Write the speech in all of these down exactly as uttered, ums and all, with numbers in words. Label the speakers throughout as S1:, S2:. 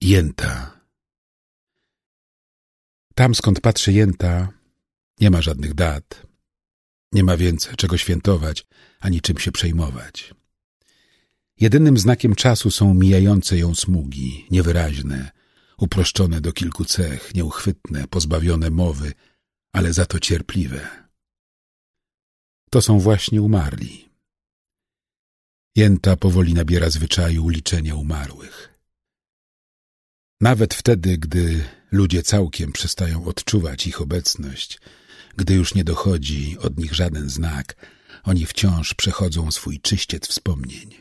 S1: Jęta. Tam, skąd patrzy Jęta, nie ma żadnych dat. Nie ma więc czego świętować, ani czym się przejmować. Jedynym znakiem czasu są mijające ją smugi, niewyraźne, uproszczone do kilku cech, nieuchwytne, pozbawione mowy, ale za to cierpliwe. To są właśnie umarli. Jęta powoli nabiera zwyczaju liczenia umarłych. Nawet wtedy, gdy ludzie całkiem przestają odczuwać ich obecność, gdy już nie dochodzi od nich żaden znak, oni wciąż przechodzą swój czyściec wspomnień.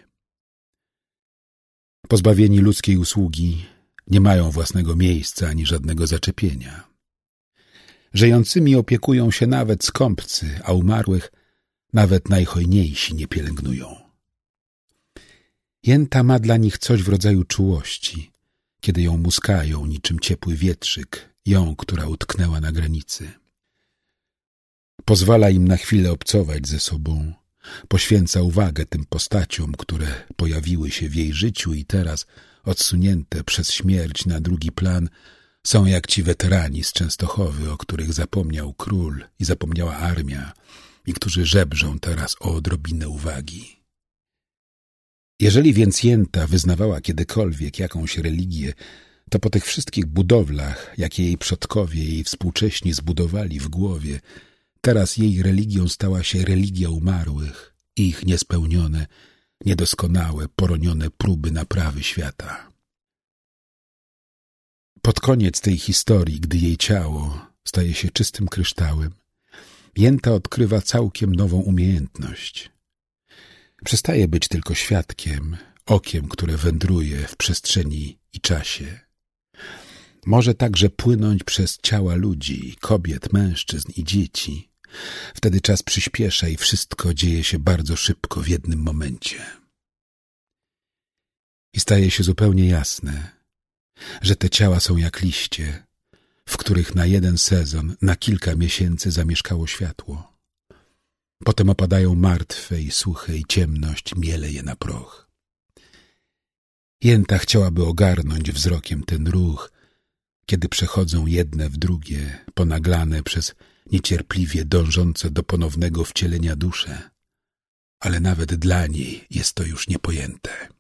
S1: Pozbawieni ludzkiej usługi, nie mają własnego miejsca ani żadnego zaczepienia. Żyjącymi opiekują się nawet skąpcy, a umarłych nawet najhojniejsi nie pielęgnują. Jęta ma dla nich coś w rodzaju czułości, kiedy ją muskają niczym ciepły wietrzyk, ją, która utknęła na granicy. Pozwala im na chwilę obcować ze sobą, poświęca uwagę tym postaciom, które pojawiły się w jej życiu i teraz, odsunięte przez śmierć na drugi plan, są jak ci weterani z Częstochowy, o których zapomniał król i zapomniała armia i którzy żebrzą teraz o odrobinę uwagi. Jeżeli więc Jęta wyznawała kiedykolwiek jakąś religię, to po tych wszystkich budowlach, jakie jej przodkowie i współcześni zbudowali w głowie, teraz jej religią stała się religia umarłych, ich niespełnione, niedoskonałe, poronione próby naprawy świata. Pod koniec tej historii, gdy jej ciało staje się czystym kryształem, Jęta odkrywa całkiem nową umiejętność. Przestaje być tylko świadkiem, okiem, które wędruje w przestrzeni i czasie. Może także płynąć przez ciała ludzi, kobiet, mężczyzn i dzieci. Wtedy czas przyspiesza i wszystko dzieje się bardzo szybko w jednym momencie. I staje się zupełnie jasne, że te ciała są jak liście, w których na jeden sezon, na kilka miesięcy zamieszkało światło. Potem opadają martwe i suche i ciemność miele je na proch. Jęta chciałaby ogarnąć wzrokiem ten ruch, kiedy przechodzą jedne w drugie, ponaglane przez niecierpliwie dążące do ponownego wcielenia dusze, ale nawet dla niej jest to już niepojęte.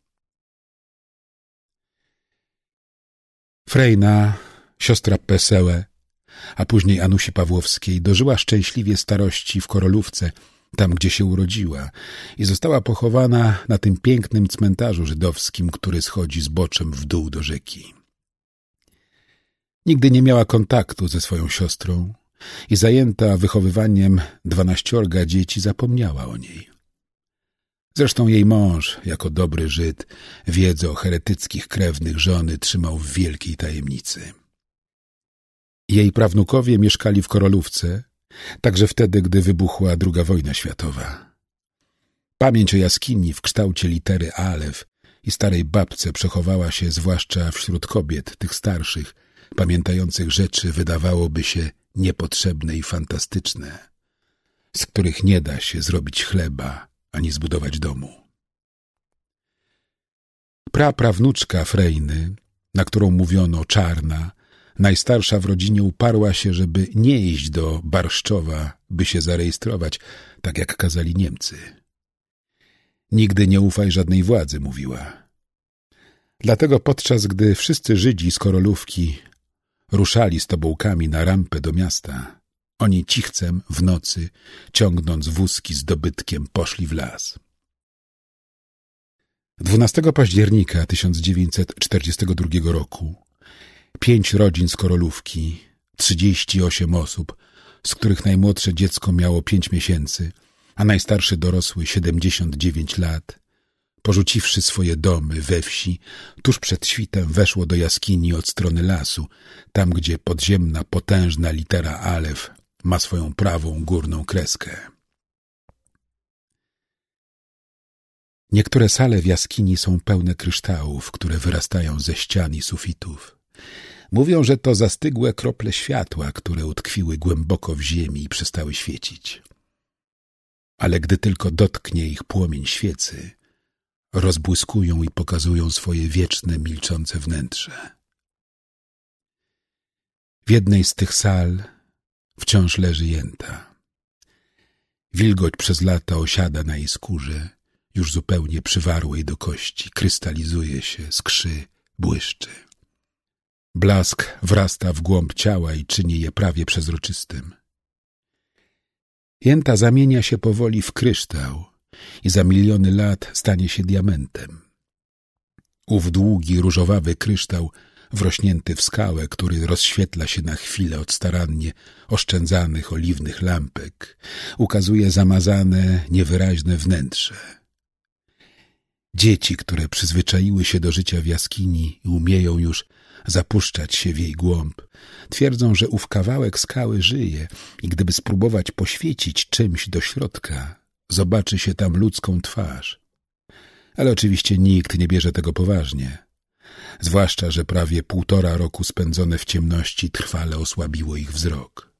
S1: Frejna, siostra Pesełę, a później Anusi Pawłowskiej, dożyła szczęśliwie starości w Korolówce, tam gdzie się urodziła, i została pochowana na tym pięknym cmentarzu żydowskim, który schodzi zboczem w dół do rzeki. Nigdy nie miała kontaktu ze swoją siostrą i zajęta wychowywaniem dwanaściorga dzieci zapomniała o niej. Zresztą jej mąż, jako dobry Żyd, wiedzę o heretyckich krewnych żony trzymał w wielkiej tajemnicy. Jej prawnukowie mieszkali w Korolówce, także wtedy, gdy wybuchła druga wojna światowa. Pamięć o jaskini w kształcie litery Alef i starej babce przechowała się zwłaszcza wśród kobiet, tych starszych, pamiętających rzeczy wydawałoby się niepotrzebne i fantastyczne, z których nie da się zrobić chleba ani zbudować domu. Praprawnuczka Frejny, na którą mówiono Czarna, najstarsza w rodzinie, uparła się, żeby nie iść do Barszczowa, by się zarejestrować, tak jak kazali Niemcy. Nigdy nie ufaj żadnej władzy, mówiła. Dlatego podczas gdy wszyscy Żydzi z Korolówki ruszali z tobołkami na rampę do miasta, oni cichcem w nocy, ciągnąc wózki z dobytkiem, poszli w las. dwunastego października tysiąc dziewięćset czterdziestego drugiego roku pięć rodzin z Korolówki, trzydzieści osiem osób, z których najmłodsze dziecko miało pięć miesięcy, a najstarszy dorosły siedemdziesiąt dziewięć lat, porzuciwszy swoje domy we wsi, tuż przed świtem weszło do jaskini od strony lasu, tam gdzie podziemna, potężna litera Alef ma swoją prawą górną kreskę. Niektóre sale w jaskini są pełne kryształów, które wyrastają ze ścian i sufitów. Mówią, że to zastygłe krople światła, które utkwiły głęboko w ziemi i przestały świecić. Ale gdy tylko dotknie ich płomień świecy, rozbłyskują i pokazują swoje wieczne, milczące wnętrze. W jednej z tych sal wciąż leży Jęta. Wilgoć przez lata osiada na jej skórze, już zupełnie przywarłej do kości, krystalizuje się, skrzy, błyszczy. Blask wrasta w głąb ciała i czyni je prawie przezroczystym. Jęta zamienia się powoli w kryształ i za miliony lat stanie się diamentem. Ów długi, różowawy kryształ, wrośnięty w skałę, który rozświetla się na chwilę od starannie oszczędzanych oliwnych lampek, ukazuje zamazane, niewyraźne wnętrze. Dzieci, które przyzwyczaiły się do życia w jaskini i umieją już zapuszczać się w jej głąb, twierdzą, że ów kawałek skały żyje i gdyby spróbować poświecić czymś do środka, zobaczy się tam ludzką twarz. Ale oczywiście nikt nie bierze tego poważnie. Zwłaszcza, że prawie półtora roku spędzone w ciemności trwale osłabiło ich wzrok.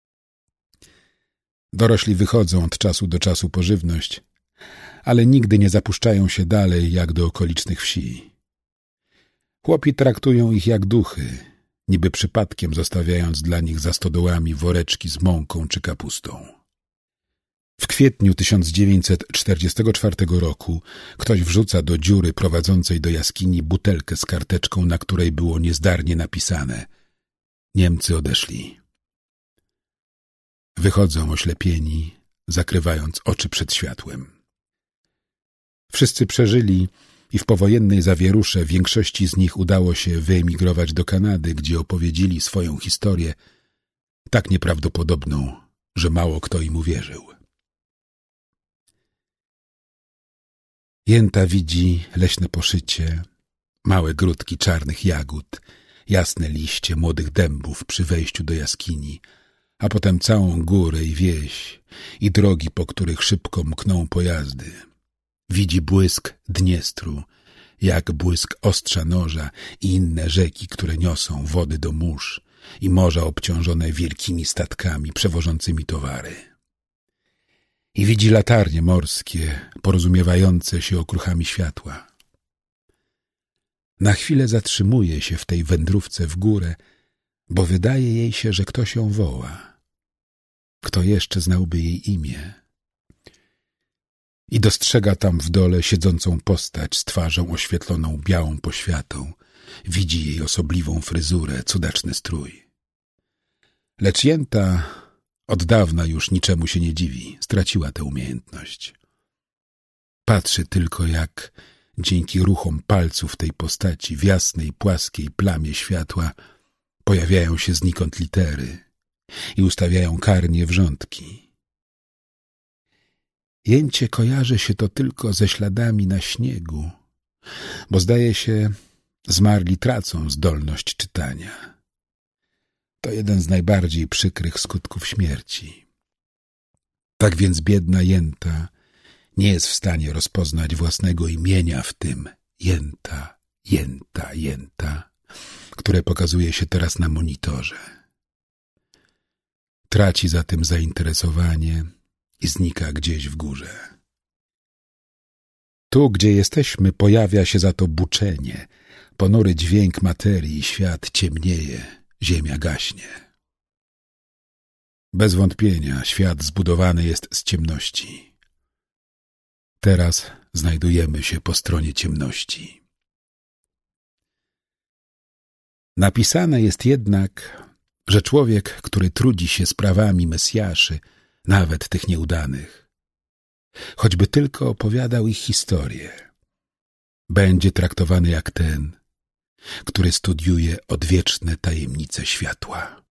S1: Dorośli wychodzą od czasu do czasu po żywność, ale nigdy nie zapuszczają się dalej jak do okolicznych wsi. Chłopi traktują ich jak duchy, niby przypadkiem zostawiając dla nich za stodołami woreczki z mąką czy kapustą. W kwietniu tysiąc dziewięćset czterdziestego czwartego roku ktoś wrzuca do dziury prowadzącej do jaskini butelkę z karteczką, na której było niezdarnie napisane: Niemcy odeszli. Wychodzą oślepieni, zakrywając oczy przed światłem. Wszyscy przeżyli i w powojennej zawierusze większości z nich udało się wyemigrować do Kanady, gdzie opowiedzieli swoją historię, tak nieprawdopodobną, że mało kto im uwierzył. Jęta widzi leśne poszycie, małe grudki czarnych jagód, jasne liście młodych dębów przy wejściu do jaskini, a potem całą górę i wieś i drogi, po których szybko mkną pojazdy. Widzi błysk Dniestru, jak błysk ostrza noża i inne rzeki, które niosą wody do mórz i morza obciążone wielkimi statkami przewożącymi towary. I widzi latarnie morskie, porozumiewające się okruchami światła. Na chwilę zatrzymuje się w tej wędrówce w górę, bo wydaje jej się, że ktoś ją woła. Kto jeszcze znałby jej imię? I dostrzega tam w dole siedzącą postać z twarzą oświetloną białą poświatą. Widzi jej osobliwą fryzurę, cudaczny strój. Lecz Jęta od dawna już niczemu się nie dziwi, straciła tę umiejętność. Patrzy tylko, jak dzięki ruchom palców tej postaci w jasnej, płaskiej plamie światła pojawiają się znikąd litery i ustawiają karnie wrzątki. Jęcie kojarzy się to tylko ze śladami na śniegu, bo zdaje się, zmarli tracą zdolność czytania. To jeden z najbardziej przykrych skutków śmierci. Tak więc biedna Jęta nie jest w stanie rozpoznać własnego imienia w tym Jęta, Jęta, Jęta, które pokazuje się teraz na monitorze. Traci za tym zainteresowanie i znika gdzieś w górze. Tu, gdzie jesteśmy, pojawia się za to buczenie, ponury dźwięk materii, świat ciemnieje, ziemia gaśnie. Bez wątpienia świat zbudowany jest z ciemności. Teraz znajdujemy się po stronie ciemności. Napisane jest jednak, że człowiek, który trudzi się sprawami Mesjaszy, nawet tych nieudanych, choćby tylko opowiadał ich historię, będzie traktowany jak ten, który studiuje odwieczne tajemnice światła.